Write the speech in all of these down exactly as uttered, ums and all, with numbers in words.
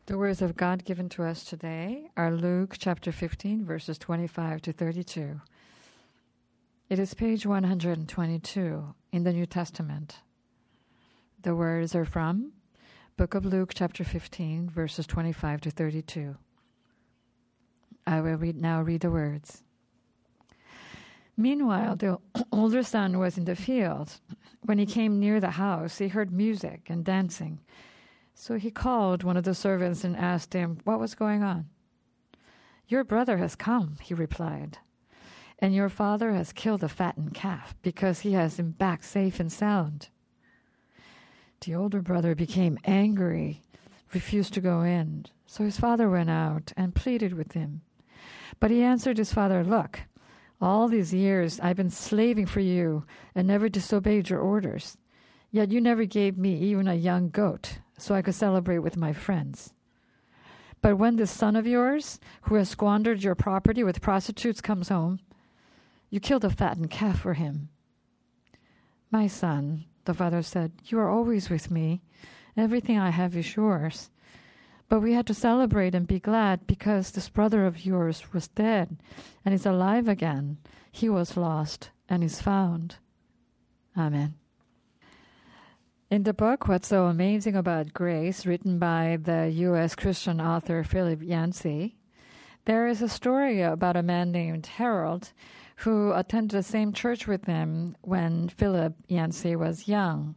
The words of God given to us today are Luke chapter fifteen, verses twenty-five to thirty-two. It is page one hundred twenty-two in the New Testament. The words are from Book of Luke chapter fifteen, verses twenty-five to thirty-two. I will read now read the words. Meanwhile, the older son was in the field. When he came near the house, he heard music and dancing. So he called one of the servants and asked him what was going on. "Your brother has come," he replied, "and your father has killed a fattened calf because he has him back safe and sound." The older brother became angry, refused to go in. So his father went out and pleaded with him. But he answered his father, "Look, all these years I've been slaving for you and never disobeyed your orders. Yet you never gave me even a young goat so I could celebrate with my friends. But when this son of yours, who has squandered your property with prostitutes, comes home, you killed a fattened calf for him." "My son," the father said, "you are always with me. Everything I have is yours. But we had to celebrate and be glad because this brother of yours was dead and is alive again. He was lost and is found." Amen. In the book, What's So Amazing About Grace, written by the U S Christian author Philip Yancey, there is a story about a man named Harold who attended the same church with him when Philip Yancey was young.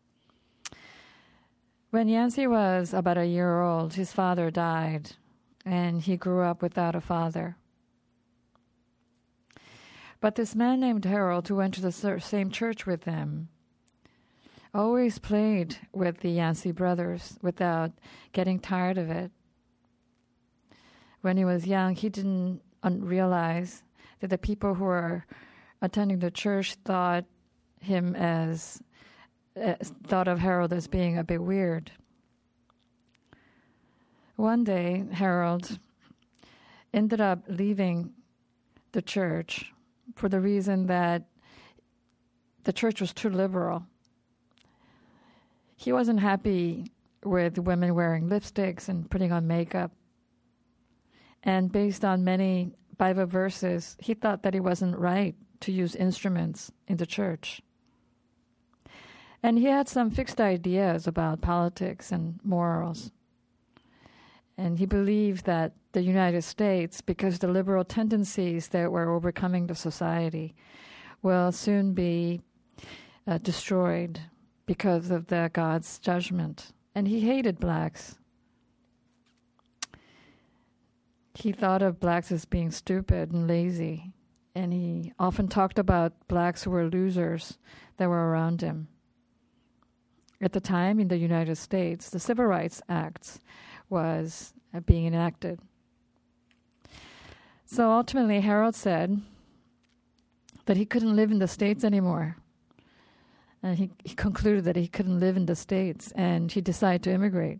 When Yancey was about a year old, his father died, and he grew up without a father. But this man named Harold, who went to the same church with him, always played with the Yancey brothers without getting tired of it. When he was young, he didn't un- realize that the people who were attending the church thought him as uh, thought of Harold as being a bit weird. One day, Harold ended up leaving the church for the reason that the church was too liberal. He wasn't happy with women wearing lipsticks and putting on makeup. And based on many Bible verses, he thought that it wasn't right to use instruments in the church. And he had some fixed ideas about politics and morals. And he believed that the United States, because the liberal tendencies that were overcoming the society, will soon be uh, destroyed because of the God's judgment. And he hated blacks. He thought of blacks as being stupid and lazy. And he often talked about blacks who were losers that were around him. At the time in the United States, the Civil Rights Act was uh, being enacted. So ultimately, Harold said that he couldn't live in the States anymore. And he, he concluded that he couldn't live in the States, and he decided to immigrate.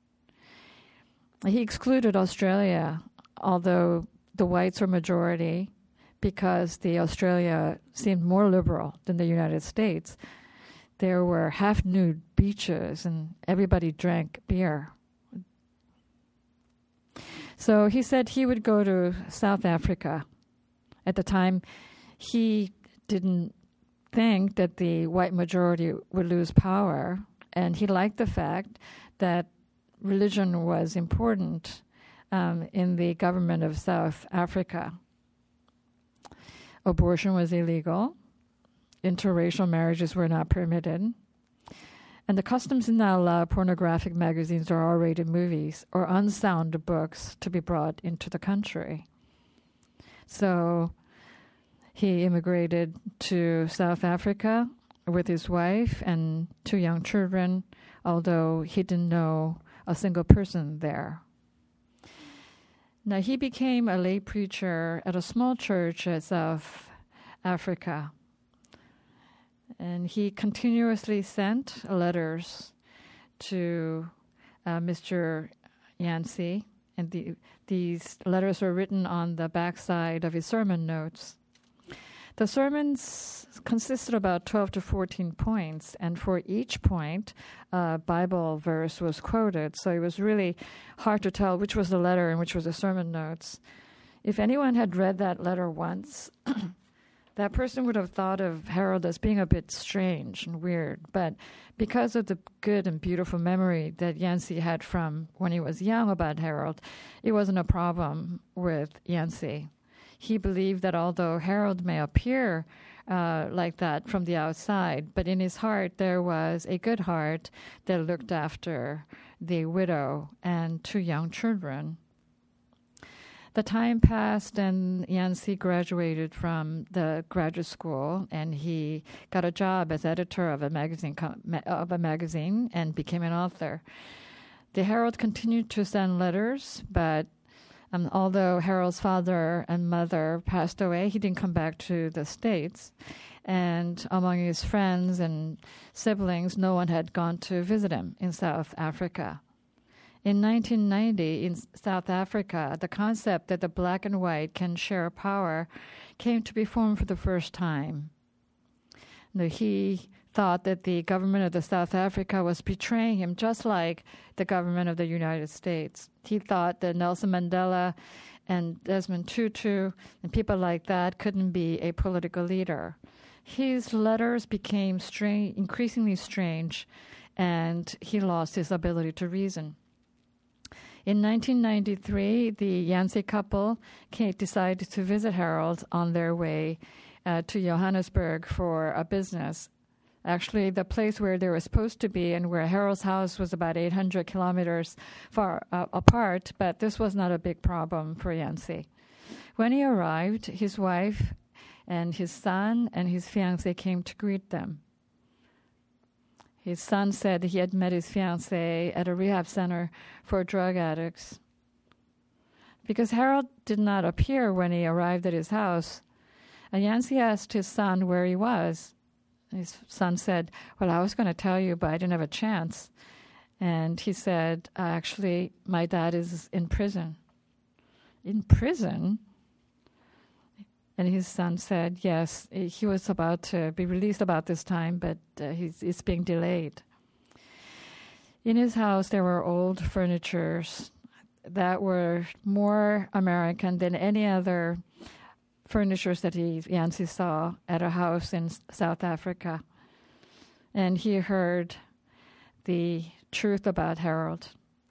He excluded Australia, although the whites were majority, because the Australia seemed more liberal than the United States. There were half-nude beaches, and everybody drank beer. So he said he would go to South Africa. At the time, he didn't think that the white majority would lose power, and he liked the fact that religion was important um, in the government of South Africa. Abortion was illegal. Interracial marriages were not permitted. And the customs did not allow pornographic magazines or R-rated movies or unsound books to be brought into the country. So he immigrated to South Africa with his wife and two young children, although he didn't know a single person there. Now, he became a lay preacher at a small church in South Africa. And he continuously sent letters to uh, Mister Yancey. And the, these letters were written on the backside of his sermon notes. The sermons consisted of about twelve to fourteen points, and for each point, a Bible verse was quoted. So it was really hard to tell which was the letter and which was the sermon notes. If anyone had read that letter once, that person would have thought of Harold as being a bit strange and weird. But because of the good and beautiful memory that Yancey had from when he was young about Harold, it wasn't a problem with Yancey. He believed that although Harold may appear uh, like that from the outside, but in his heart there was a good heart that looked after the widow and two young children. The time passed, and Yancey graduated from the graduate school, and he got a job as editor of a magazine of a magazine and became an author. The Herald continued to send letters, but Um, although Harold's father and mother passed away, he didn't come back to the States. And among his friends and siblings, no one had gone to visit him in South Africa. In nineteen ninety, in South Africa, the concept that the black and white can share power came to be formed for the first time. Now, he thought that the government of the South Africa was betraying him, just like the government of the United States. He thought that Nelson Mandela and Desmond Tutu and people like that couldn't be a political leader. His letters became strange, increasingly strange, and he lost his ability to reason. In nineteen ninety-three, the Yancey couple came, decided to visit Harold on their way uh, to Johannesburg for a business. Actually, the place where they were supposed to be and where Harold's house was about eight hundred kilometers far uh, apart, but this was not a big problem for Yancey. When he arrived, his wife and his son and his fiancée came to greet them. His son said he had met his fiancée at a rehab center for drug addicts. Because Harold did not appear when he arrived at his house, Yancey asked his son where he was. His son said, well, I was going to tell you, but I didn't have a chance. And he said, actually, my dad is in prison. In prison? And his son said, yes, he was about to be released about this time, but uh, he's, it's being delayed. In his house, there were old furnitures that were more American than any other furnitures that he Yancey saw at a house in South Africa. And he heard the truth about Harold.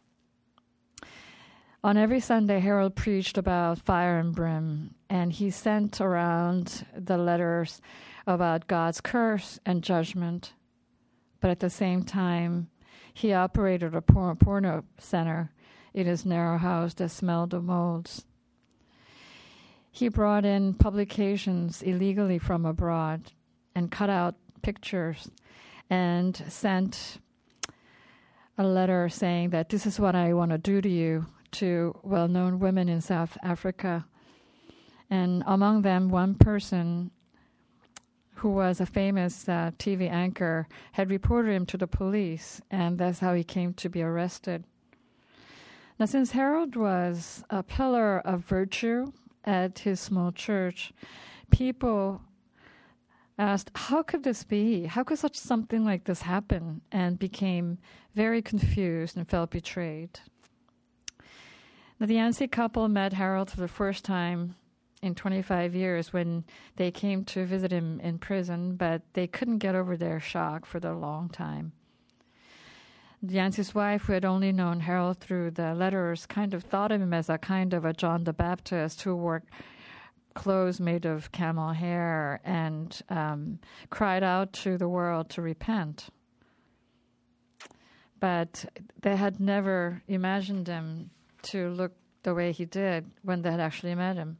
On every Sunday, Harold preached about fire and brim, and he sent around the letters about God's curse and judgment. But at the same time, he operated a porno, porno center in his narrow house that smelled of molds. He brought in publications illegally from abroad and cut out pictures and sent a letter saying that this is what I want to do to you to well-known women in South Africa. And among them, one person who was a famous uh, T V anchor had reported him to the police, and that's how he came to be arrested. Now, since Harold was a pillar of virtue at his small church, people asked, how could this be? How could such something like this happen? And became very confused and felt betrayed. Now, the Yancey couple met Harold for the first time in twenty-five years when they came to visit him in prison, but they couldn't get over their shock for the long time. Yancey's wife, who had only known Harold through the letters, kind of thought of him as a kind of a John the Baptist who wore clothes made of camel hair and um, cried out to the world to repent. But they had never imagined him to look the way he did when they had actually met him.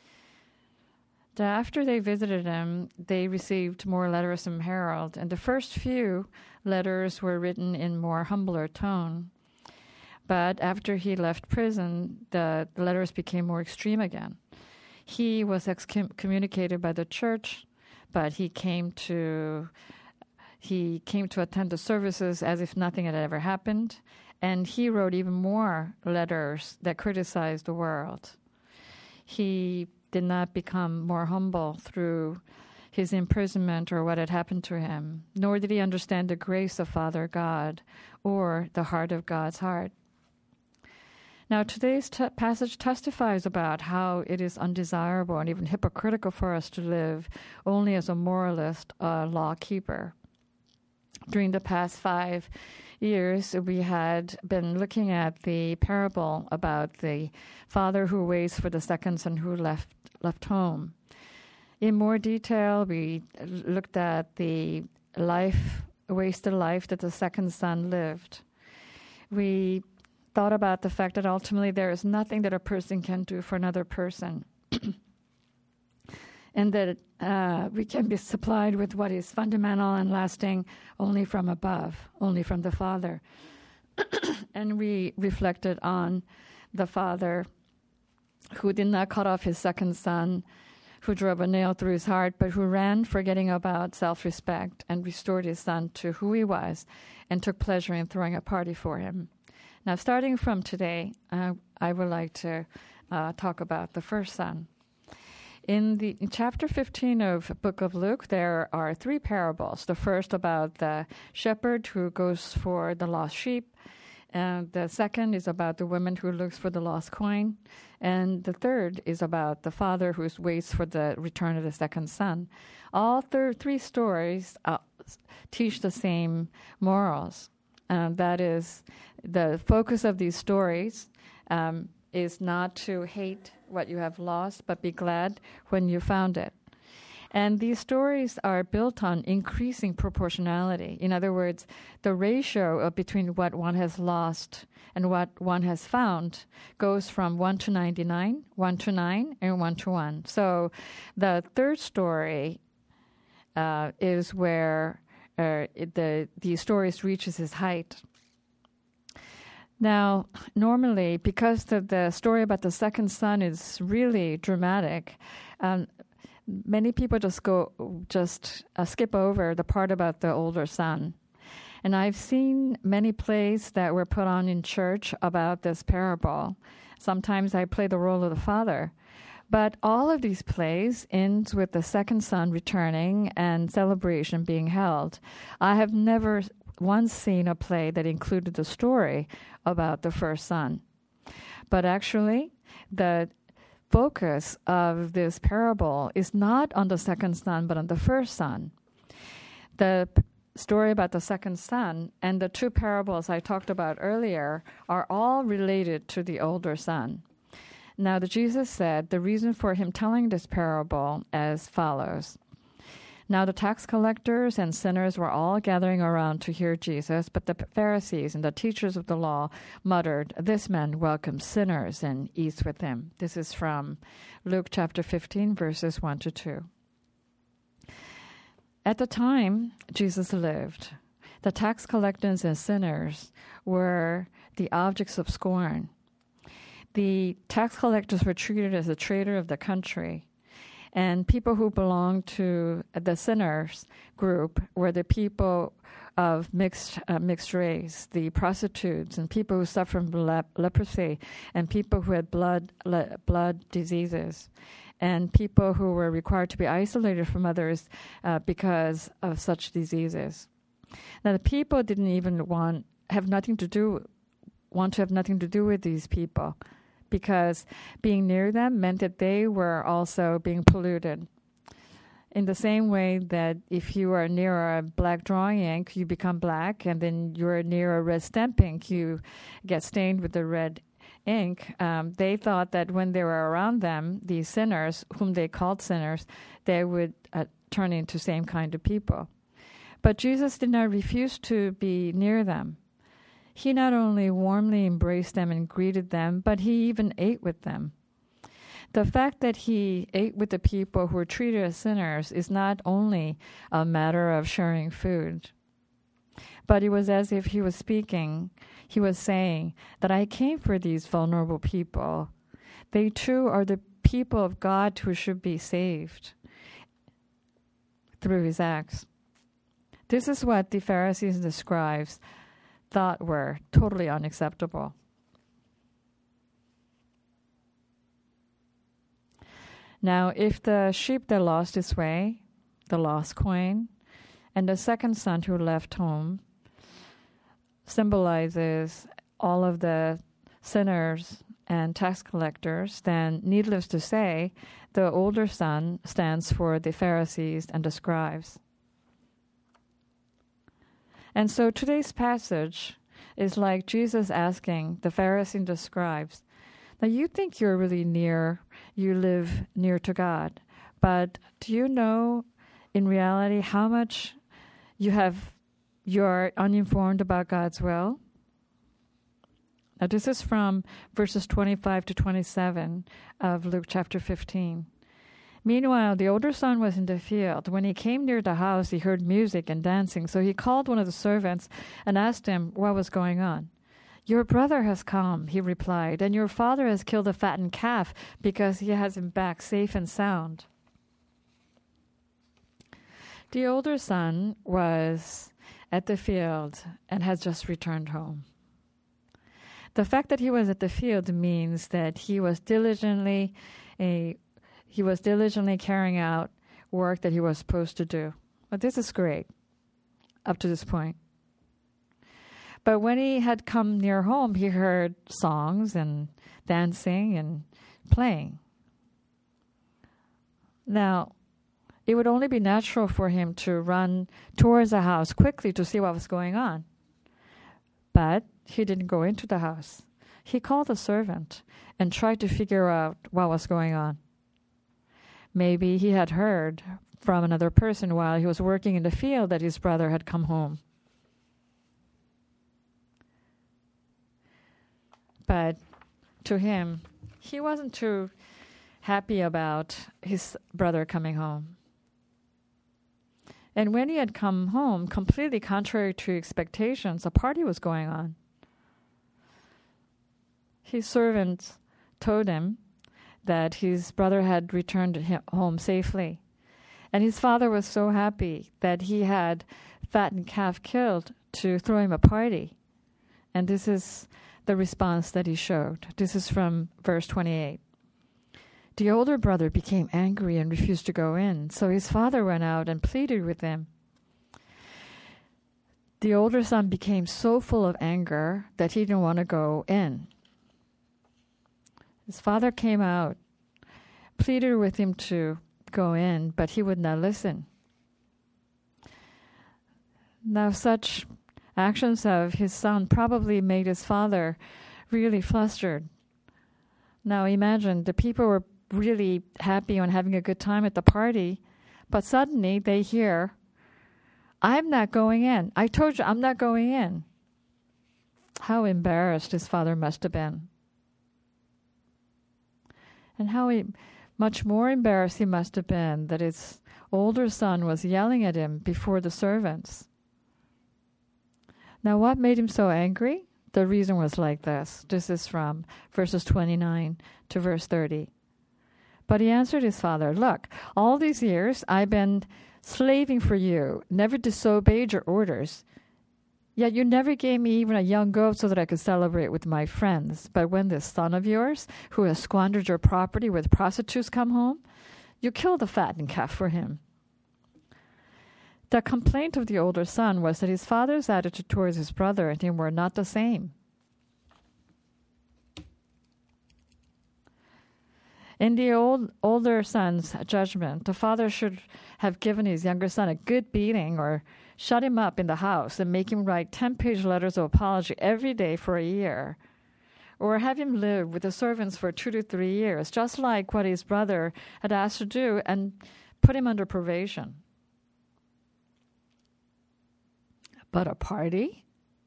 After they visited him, they received more letters from Harold, and the first few letters were written in more humbler tone. But after he left prison, the letters became more extreme again. He was excommunicated by the church, but he came to he came to attend the services as if nothing had ever happened, and he wrote even more letters that criticized the world. He did not become more humble through his imprisonment or what had happened to him, nor did he understand the grace of Father God or the heart of God's heart. Now, today's te- passage testifies about how it is undesirable and even hypocritical for us to live only as a moralist, uh, law keeper. During the past five years, we had been looking at the parable about the father who waits for the second son who left left home. In more detail, we looked at the life, wasted life that the second son lived. We thought about the fact that ultimately there is nothing that a person can do for another person. And that uh, we can be supplied with what is fundamental and lasting only from above, only from the Father. And we reflected on the Father who did not cut off his second son, who drove a nail through his heart, but who ran, forgetting about self-respect, and restored his son to who he was and took pleasure in throwing a party for him. Now, starting from today, uh, I would like to uh, talk about the first son. In the in chapter fifteen of Book of Luke, there are three parables. The first about the shepherd who goes for the lost sheep. And the second is about the woman who looks for the lost coin. And the third is about the father who waits for the return of the second son. All th- three stories uh, teach the same morals. Uh, that is, the focus of these stories um, is not to hate what you have lost, but be glad when you found it. And these stories are built on increasing proportionality. In other words, the ratio of between what one has lost and what one has found goes from one to ninety-nine, one to nine, and one to one. So the third story uh, is where uh, it, the, the stories reaches its height. Now, normally, because the, the story about the second son is really dramatic, um, many people just go, just uh, skip over the part about the older son. And I've seen many plays that were put on in church about this parable. Sometimes I play the role of the father. But all of these plays end with the second son returning and celebration being held. I have never once seen a play that included the story about the first son. But actually, the focus of this parable is not on the second son, but on the first son. The p- story about the second son and the two parables I talked about earlier are all related to the older son. Now, the Jesus said the reason for him telling this parable as follows. Now the tax collectors and sinners were all gathering around to hear Jesus, but the Pharisees and the teachers of the law muttered, "This man welcomes sinners and eats with them." This is from Luke chapter fifteen, verses one to two. At the time Jesus lived, the tax collectors and sinners were the objects of scorn. The tax collectors were treated as the traitor of the country. And people who belonged to the sinners group were the people of mixed uh, mixed race, the prostitutes, and people who suffered from lep- leprosy, and people who had blood le- blood diseases, and people who were required to be isolated from others uh, because of such diseases. Now, the people didn't even want have nothing to do want to have nothing to do with these people, because being near them meant that they were also being polluted. In the same way that if you are near a black drawing ink, you become black, and then you're near a red stamp ink, you get stained with the red ink. Um, they thought that when they were around them, these sinners, whom they called sinners, they would uh, turn into same kind of people. But Jesus did not refuse to be near them. He not only warmly embraced them and greeted them, but he even ate with them. The fact that he ate with the people who were treated as sinners is not only a matter of sharing food, but it was as if he was speaking, he was saying that I came for these vulnerable people. They too are the people of God who should be saved through his acts. This is what the Pharisees and the scribes thought were totally unacceptable. Now, if the sheep that lost his way, the lost coin, and the second son who left home symbolizes all of the sinners and tax collectors, then needless to say, the older son stands for the Pharisees and the scribes. And so today's passage is like Jesus asking the Pharisees and the scribes, now you think you're really near, you live near to God, but do you know in reality how much you have, you're uninformed about God's will? Now this is from verses twenty-five to twenty-seven of Luke chapter fifteen. Meanwhile, the older son was in the field. When he came near the house, he heard music and dancing. So he called one of the servants and asked him what was going on. Your brother has come, he replied, and your father has killed a fattened calf because he has him back safe and sound. The older son was at the field and had just returned home. The fact that he was at the field means that he was diligently a he was diligently carrying out work that he was supposed to do. But this is great up to this point. But when he had come near home, he heard songs and dancing and playing. Now, it would only be natural for him to run towards the house quickly to see what was going on. But he didn't go into the house. He called a servant and tried to figure out what was going on. Maybe he had heard from another person while he was working in the field that his brother had come home. But to him, he wasn't too happy about his brother coming home. And when he had come home, completely contrary to expectations, a party was going on. His servants told him that his brother had returned home safely. And his father was so happy that he had fattened calf killed to throw him a party. And this is the response that he showed. This is from verse twenty-eight. The older brother became angry and refused to go in, so his father went out and pleaded with him. The older son became so full of anger that he didn't want to go in. His father came out, pleaded with him to go in, but he would not listen. Now, such actions of his son probably made his father really flustered. Now, imagine the people were really happy and having a good time at the party, but suddenly they hear, I'm not going in. I told you I'm not going in. How embarrassed his father must have been. And how he, much more embarrassed he must have been that his older son was yelling at him before the servants. Now, what made him so angry? The reason was like this. This is from verses twenty-nine to verse thirty. But he answered his father, look, all these years I've been slaving for you, never disobeyed your orders. Yet you never gave me even a young goat so that I could celebrate with my friends. But when this son of yours, who has squandered your property with prostitutes, come home, you kill the fattened calf for him. The complaint of the older son was that his father's attitude towards his brother and him were not the same. In the old older son's judgment, the father should have given his younger son a good beating or shut him up in the house and make him write ten-page letters of apology every day for a year, or have him live with the servants for two to three years, just like what his brother had asked to do, and put him under probation. But a party?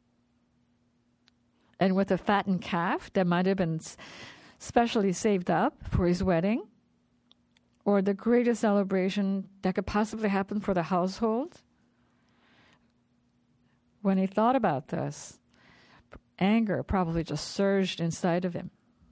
And with a fattened calf that might have been specially saved up for his wedding, or the greatest celebration that could possibly happen for the household? When he thought about this, anger probably just surged inside of him.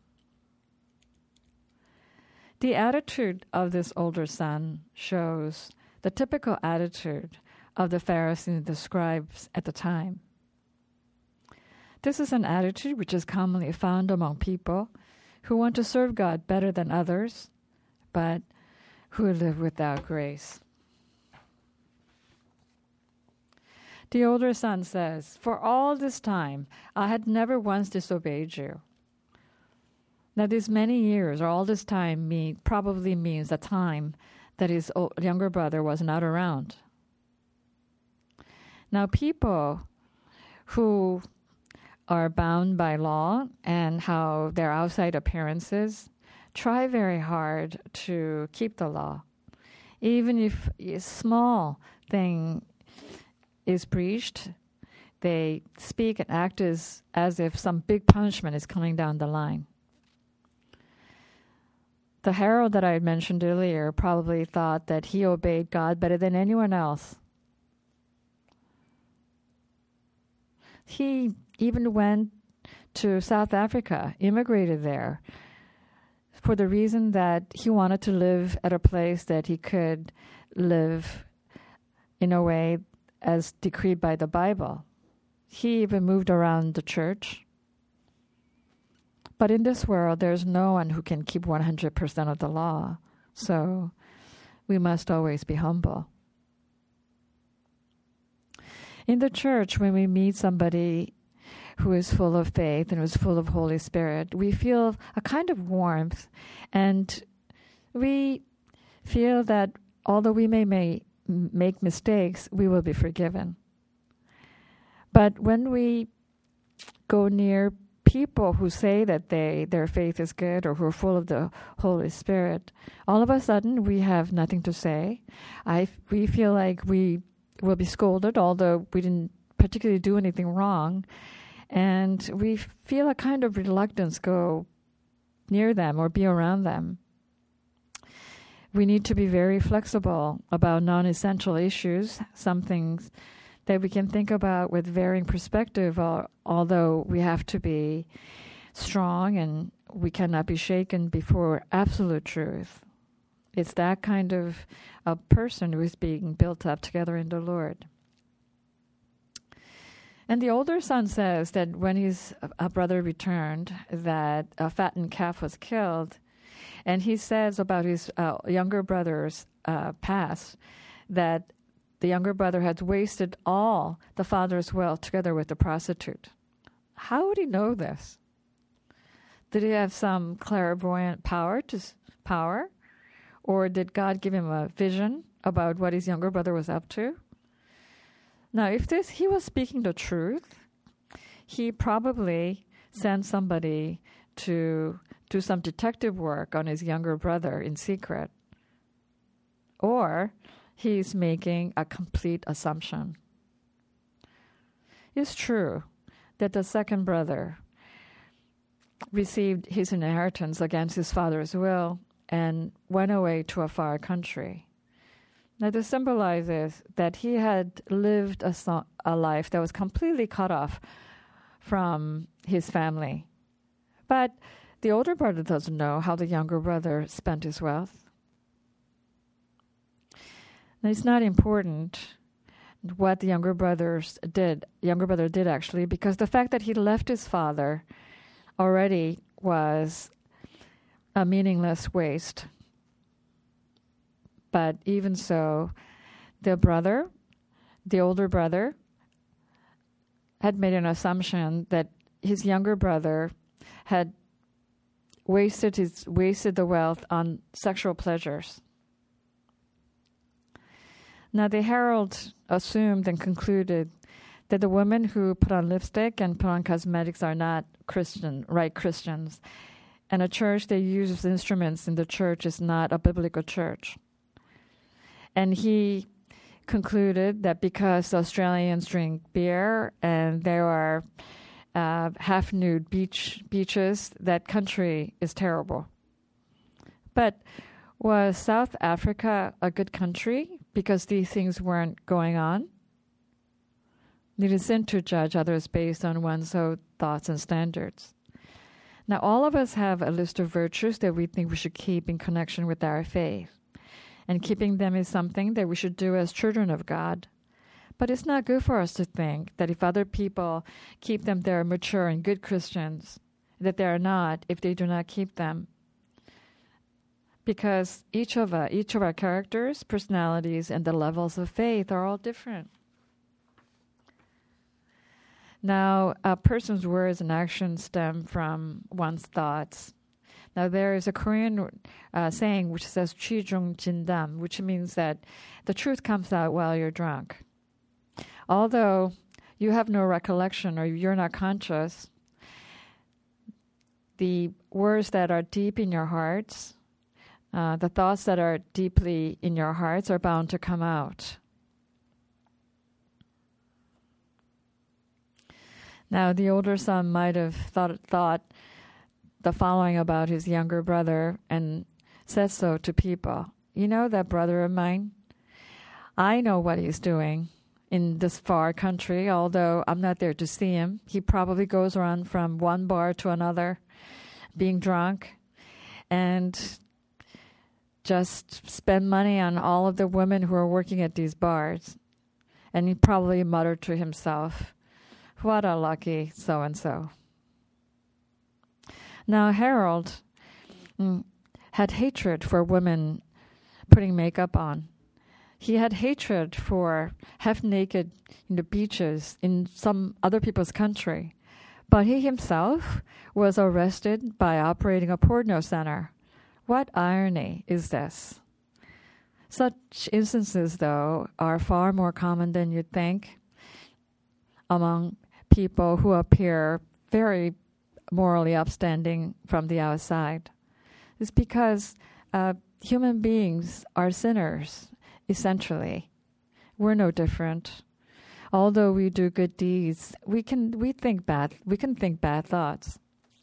The attitude of this older son shows the typical attitude of the Pharisees and the scribes at the time. This is an attitude which is commonly found among people who want to serve God better than others, but who live without grace. The older son says, "For all this time, I had never once disobeyed you." Now, these many years, or all this time, mean, probably means the time that his o- younger brother was not around. Now, people who are bound by law and how their outside appearances try very hard to keep the law. Even if a small thing is breached, they speak and act as, as if some big punishment is coming down the line. The Herod that I had mentioned earlier probably thought that he obeyed God better than anyone else. He even went to South Africa, immigrated there, for the reason that he wanted to live at a place that he could live in a way as decreed by the Bible. He even moved around the church. But in this world, there's no one who can keep one hundred percent of the law. So we must always be humble. In the church, when we meet somebody who is full of faith and who is full of Holy Spirit, we feel a kind of warmth, and we feel that although we may, may make mistakes, we will be forgiven. But when we go near people who say that they their faith is good or who are full of the Holy Spirit, all of a sudden we have nothing to say. I we feel like we will be scolded, although we didn't particularly do anything wrong, and we feel a kind of reluctance go near them or be around them. We need to be very flexible about non-essential issues, some things that we can think about with varying perspective, uh, although we have to be strong and we cannot be shaken before absolute truth. It's that kind of a person who is being built up together in the Lord. And the older son says that when his uh, brother returned, that a fattened calf was killed, and he says about his uh, younger brother's uh, past that the younger brother had wasted all the father's wealth together with the prostitute. How would he know this? Did he have some clairvoyant power to s- power? Or did God give him a vision about what his younger brother was up to? Now, if this he was speaking the truth, he probably sent somebody to do some detective work on his younger brother in secret. Or he's making a complete assumption. It's true that the second brother received his inheritance against his father's will and went away to a far country. Now, this symbolizes that he had lived a, so- a life that was completely cut off from his family. But the older brother doesn't know how the younger brother spent his wealth. Now, it's not important what the younger brothers did, younger brother did actually, because the fact that he left his father already was a meaningless waste. But even so, the brother, the older brother, had made an assumption that his younger brother had wasted his wasted the wealth on sexual pleasures. Now, the herald assumed and concluded that the women who put on lipstick and put on cosmetics are not Christian, right Christians. And a church that uses instruments in the church is not a biblical church. And he concluded that because the Australians drink beer and there are uh, half-nude beach beaches, that country is terrible. But was South Africa a good country because these things weren't going on? It is sin to judge others based on one's own thoughts and standards. Now, all of us have a list of virtues that we think we should keep in connection with our faith. And keeping them is something that we should do as children of God. But it's not good for us to think that if other people keep them, they're mature and good Christians, that they are not if they do not keep them. because each of us, each of our characters, personalities, and the levels of faith are all different. Now, a person's words and actions stem from one's thoughts. Now, there is a Korean uh, saying which says 취중 진담, which means that the truth comes out while you're drunk. Although you have no recollection or you're not conscious, the words that are deep in your hearts, uh, the thoughts that are deeply in your hearts are bound to come out. Now, the older son might have thought, thought the following about his younger brother and said so to people. You know that brother of mine? I know what he's doing in this far country, although I'm not there to see him. He probably goes around from one bar to another, being drunk, and just spend money on all of the women who are working at these bars. And he probably muttered to himself, what a lucky so-and-so. Now, Harold mm, had hatred for women putting makeup on. He had hatred for half-naked in the beaches in some other people's country. But he himself was arrested by operating a porno center. What irony is this? Such instances, though, are far more common than you'd think among people who appear very morally upstanding from the outside. It's because uh, human beings are sinners, essentially. We're no different. Although we do good deeds, we can we think bad we can think bad thoughts.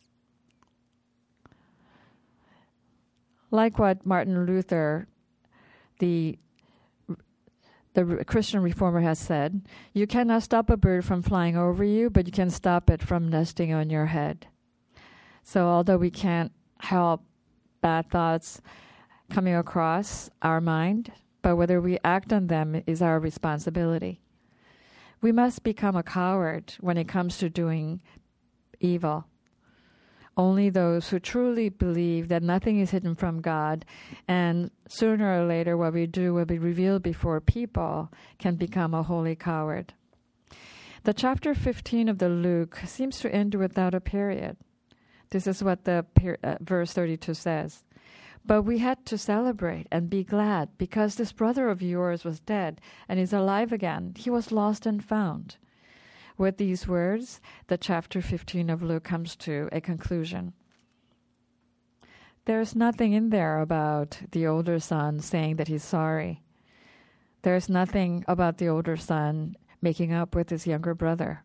Like what Martin Luther, the the Christian reformer, has said, you cannot stop a bird from flying over you, but you can stop it from nesting on your head. So although we can't help bad thoughts coming across our mind, but whether we act on them is our responsibility. We must become a coward when it comes to doing evil. Only those who truly believe that nothing is hidden from God and sooner or later what we do will be revealed before people can become a holy coward. The chapter fifteen of the Luke seems to end without a period. This is what the per- uh, verse thirty-two says. But we had to celebrate and be glad because this brother of yours was dead and is alive again. He was lost and found. With these words, the chapter fifteen of Luke comes to a conclusion. There's nothing in there about the older son saying that he's sorry. There's nothing about the older son making up with his younger brother.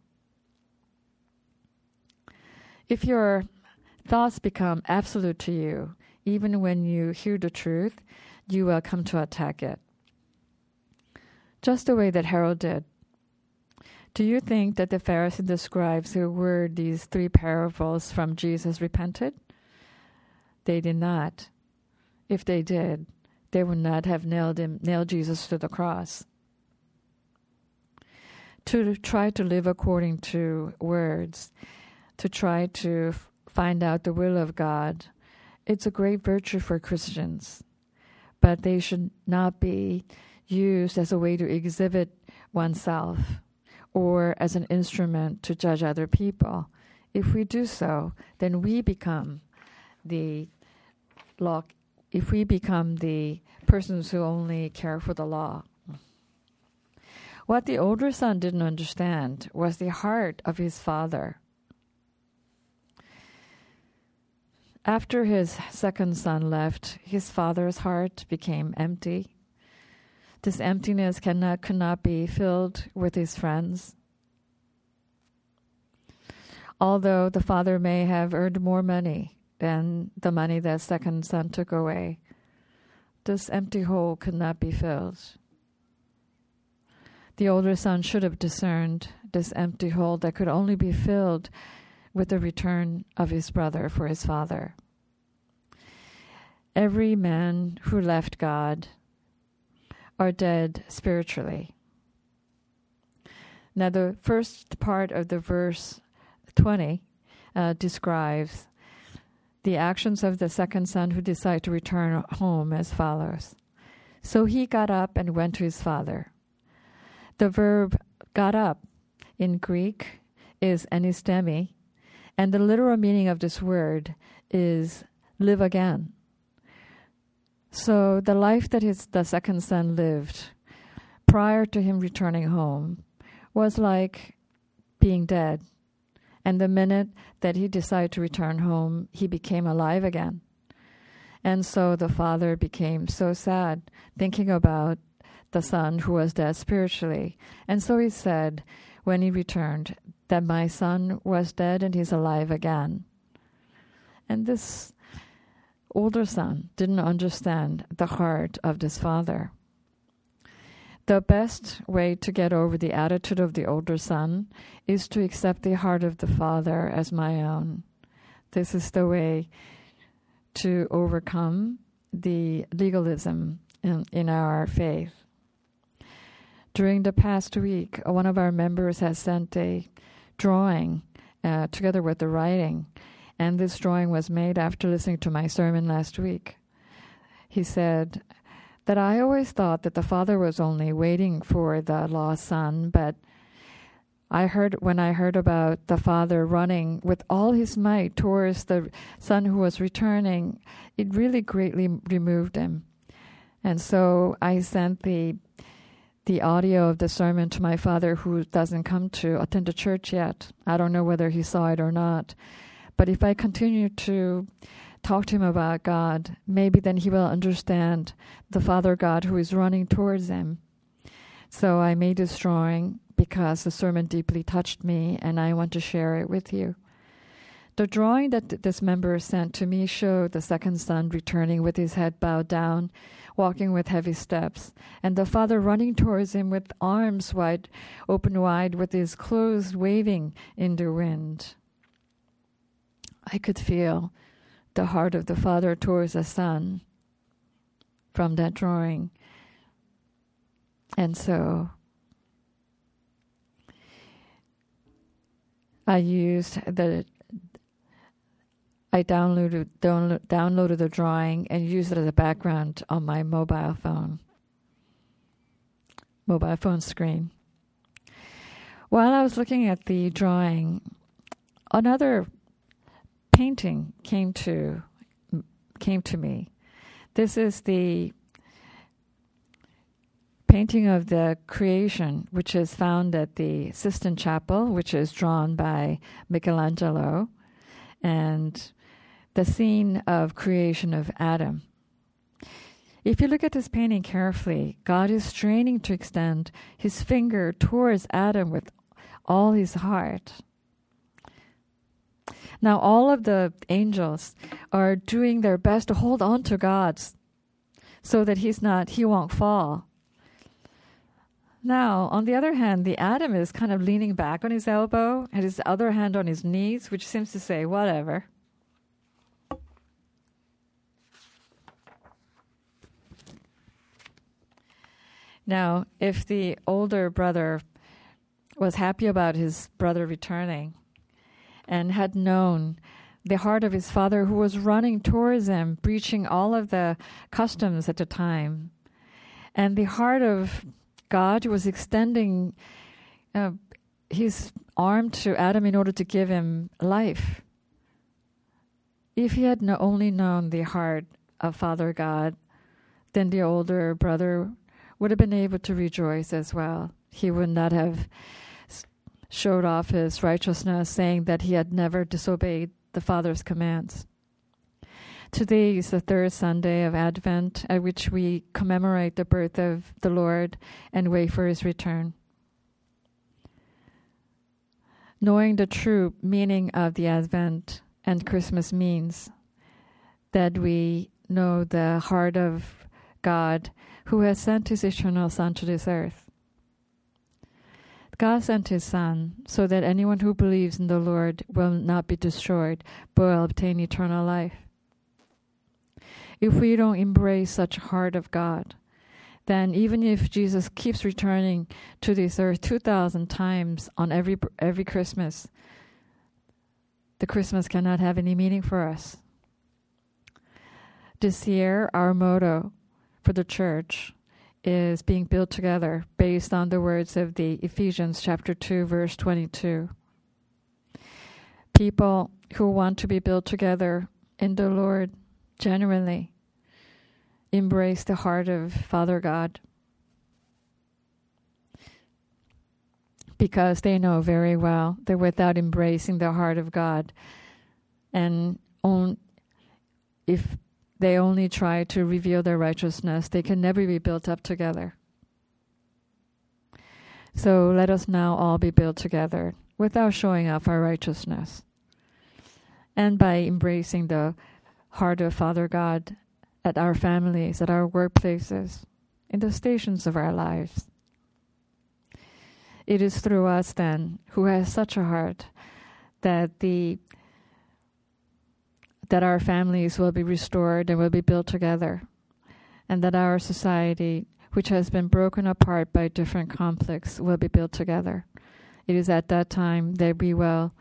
If your thoughts become absolute to you, even when you hear the truth, you will come to attack it. Just the way that Harold did. Do you think that the Pharisees and the scribes who heard these three parables from Jesus repented? They did not. If they did, they would not have nailed him, nailed Jesus to the cross. To try to live according to words, to try to f- find out the will of God, it's a great virtue for Christians, but they should not be used as a way to exhibit oneself or as an instrument to judge other people. If we do so, then we become the law. If we become the persons who only care for the law. What the older son didn't understand was the heart of his father. After his second son left, his father's heart became empty. This emptiness cannot, could not be filled with his friends. Although the father may have earned more money than the money that second son took away, this empty hole could not be filled. The older son should have discerned this empty hole that could only be filled with the return of his brother for his father. Every man who left God are dead spiritually. Now, the first part of the verse twenty uh, describes the actions of the second son who decided to return home as follows. So he got up and went to his father. The verb got up in Greek is anistemi, and the literal meaning of this word is live again. So the life that his, the second son lived prior to him returning home was like being dead. And the minute that he decided to return home, he became alive again. And so the father became so sad, thinking about the son who was dead spiritually. And so he said, when he returned, that my son was dead and he's alive again. And this older son didn't understand the heart of this father. The best way to get over the attitude of the older son is to accept the heart of the father as my own. This is the way to overcome the legalism in, in our faith. During the past week, one of our members has sent a drawing uh, together with the writing, and this drawing was made after listening to my sermon last week. He said that I always thought that the father was only waiting for the lost son, but I heard when I heard about the father running with all his might towards the son who was returning, it really greatly removed him. And so I sent the the audio of the sermon to my father, who doesn't come to attend the church yet. I don't know whether he saw it or not. But if I continue to talk to him about God, maybe then he will understand the Father God who is running towards him. So I made this drawing because the sermon deeply touched me, and I want to share it with you. The drawing that th- this member sent to me showed the second son returning with his head bowed down, walking with heavy steps, and the father running towards him with arms wide, open wide, with his clothes waving in the wind. I could feel the heart of the father towards the son from that drawing. And so I used the I downloaded download, downloaded the drawing and used it as a background on my mobile phone, mobile phone screen. While I was looking at the drawing, another painting came to came to me. This is the painting of the Creation, which is found at the Sistine Chapel, which is drawn by Michelangelo, and the scene of creation of Adam. If you look at this painting carefully, God is straining to extend his finger towards Adam with all his heart. Now all of the angels are doing their best to hold on to God so that he's not, he won't fall. Now, on the other hand, the Adam is kind of leaning back on his elbow and his other hand on his knees, which seems to say, whatever. Now, if the older brother was happy about his brother returning and had known the heart of his father who was running towards him, breaching all of the customs at the time, and the heart of God was extending uh, his arm to Adam in order to give him life. If he had no, only known the heart of Father God, then the older brother would have been able to rejoice as well. He would not have s- showed off his righteousness, saying that he had never disobeyed the Father's commands. Today is the third Sunday of Advent, at which we commemorate the birth of the Lord and wait for his return. Knowing the true meaning of the Advent and Christmas means that we know the heart of God, who has sent his eternal Son to this earth. God sent his Son so that anyone who believes in the Lord will not be destroyed, but will obtain eternal life. If we don't embrace such heart of God, then even if Jesus keeps returning to this earth two thousand times on every every Christmas, the Christmas cannot have any meaning for us. This year, our motto for the church is being built together based on the words of the Ephesians chapter two, verse twenty-two. People who want to be built together in the Lord genuinely embrace the heart of Father God, because they know very well that without embracing the heart of God, and on, if they only try to reveal their righteousness, they can never be built up together. So let us now all be built together without showing off our righteousness, and by embracing the heart of Father God at our families, at our workplaces, in the stations of our lives. It is through us then, who has such a heart, that the that our families will be restored and will be built together, and that our society, which has been broken apart by different conflicts, will be built together. It is at that time that we will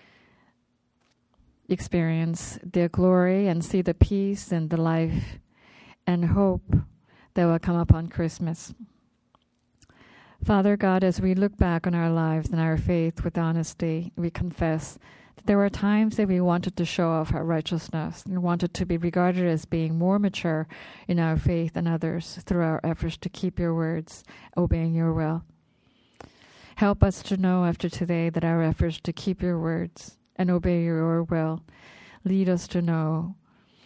experience the glory and see the peace and the life and hope that will come upon Christmas. Father God, as we look back on our lives and our faith with honesty, we confess that there were times that we wanted to show off our righteousness and wanted to be regarded as being more mature in our faith than others through our efforts to keep your words, obeying your will. Help us to know after today that our efforts to keep your words and obey your will lead us to know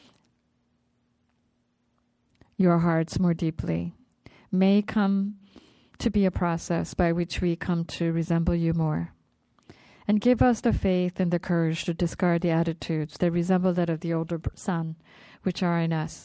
your hearts more deeply. May come to be a process by which we come to resemble you more. And give us the faith and the courage to discard the attitudes that resemble that of the older son, which are in us.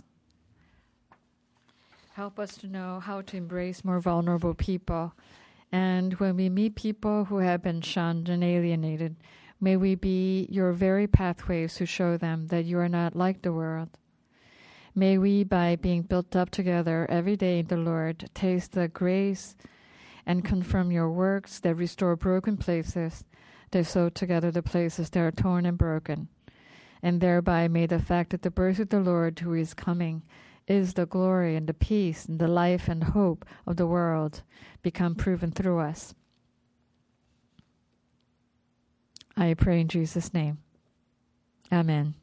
Help us to know how to embrace more vulnerable people. And when we meet people who have been shunned and alienated, may we be your very pathways to show them that you are not like the world. May we, by being built up together every day in the Lord, taste the grace and confirm your works that restore broken places, that sew together the places that are torn and broken. And thereby may the fact that the birth of the Lord who is coming is the glory and the peace and the life and hope of the world become proven through us. I pray in Jesus' name. Amen.